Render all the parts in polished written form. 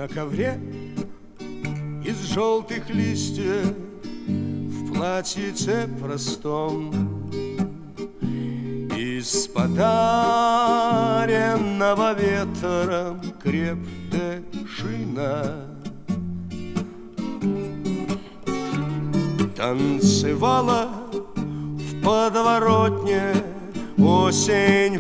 На ковре из желтых листьев, в платьице простом, из подаренного ветром крепдышина танцевала в подворотне осень,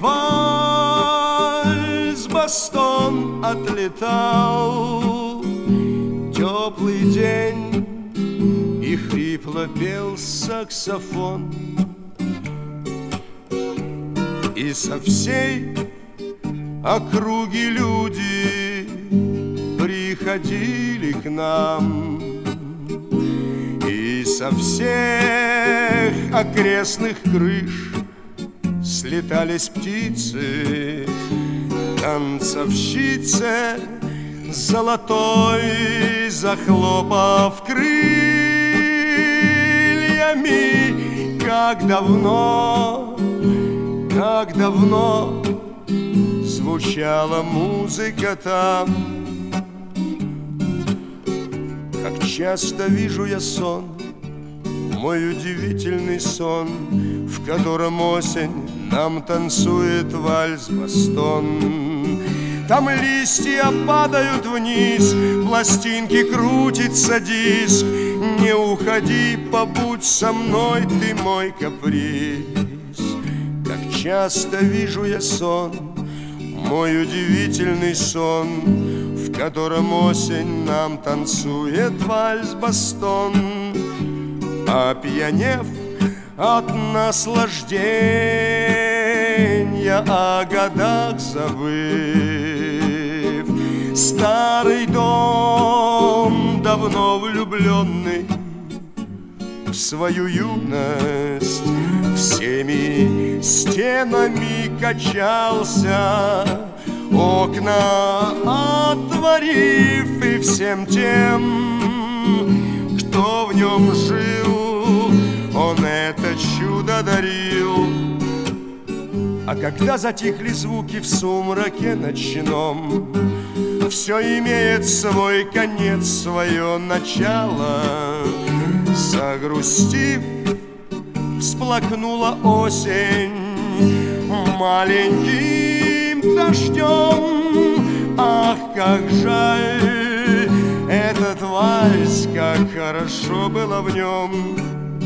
вальс, бастон отлетал. Теплый день, и хрипло пел саксофон, и со всей округи люди приходили к нам, и со всех окрестных крыш слетались птицы, танцовщицы золотой, захлопав крыльями. Как давно звучала музыка там. Как часто вижу я сон, мой удивительный сон, в котором осень нам танцует вальс-бастон. Там листья падают вниз, пластинки крутится диск. Не уходи, побудь со мной, ты мой каприз. Как часто вижу я сон, мой удивительный сон, в котором осень нам танцует вальс-бастон. Опьянев от наслаждения, о годах забыв, старый дом, давно влюбленный в свою юность, всеми стенами качался, окна отворив, и всем тем, кто в нем жил, он это чудо дарил. А когда затихли звуки в сумраке ночном, все имеет свой конец, свое начало. Загрустив, всплакнула осень маленьким дождем. Ах, как жаль этот вальс, как хорошо было в нем.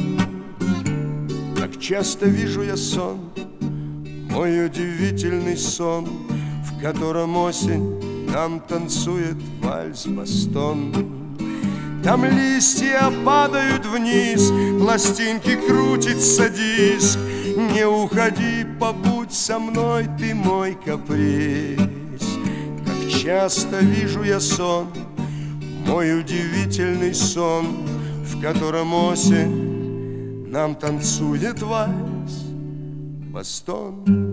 Как часто вижу я сон, мой удивительный сон, в котором осень нам танцует вальс-бастон. Там листья падают вниз, пластинки крутится диск. Не уходи, побудь со мной, ты мой каприз. Как часто вижу я сон, мой удивительный сон, в котором осень нам танцует вальс-бастон.